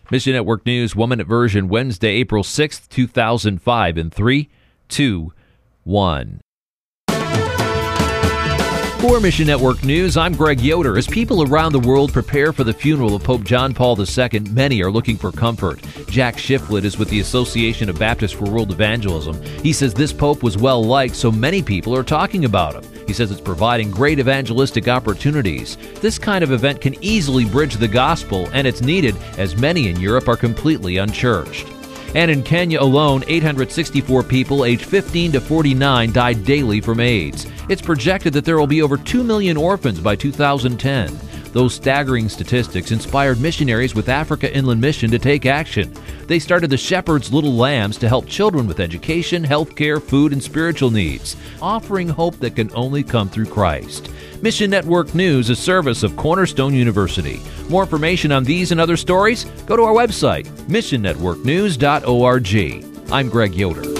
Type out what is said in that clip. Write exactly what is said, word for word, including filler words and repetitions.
Mission Network News, one-minute version, Wednesday, April sixth, two thousand five, in three, two, one. For Mission Network News, I'm Greg Yoder. As people around the world prepare for the funeral of Pope John Paul the Second, many are looking for comfort. Jack Shiflett is with the Association of Baptists for World Evangelism. He says this pope was well-liked, so many people are talking about him. He says it's providing great evangelistic opportunities. This kind of event can easily bridge the gospel, and it's needed as many in Europe are completely unchurched. And in Kenya alone, eight hundred sixty-four people aged fifteen to forty-nine died daily from AIDS. It's projected that there will be over two million orphans by two thousand ten. Those staggering statistics inspired missionaries with Africa Inland Mission to take action. They started the Shepherd's Little Lambs to help children with education, health care, food, and spiritual needs, offering hope that can only come through Christ. Mission Network News, a service of Cornerstone University. More information on these and other stories, go to our website, mission network news dot org. I'm Greg Yoder.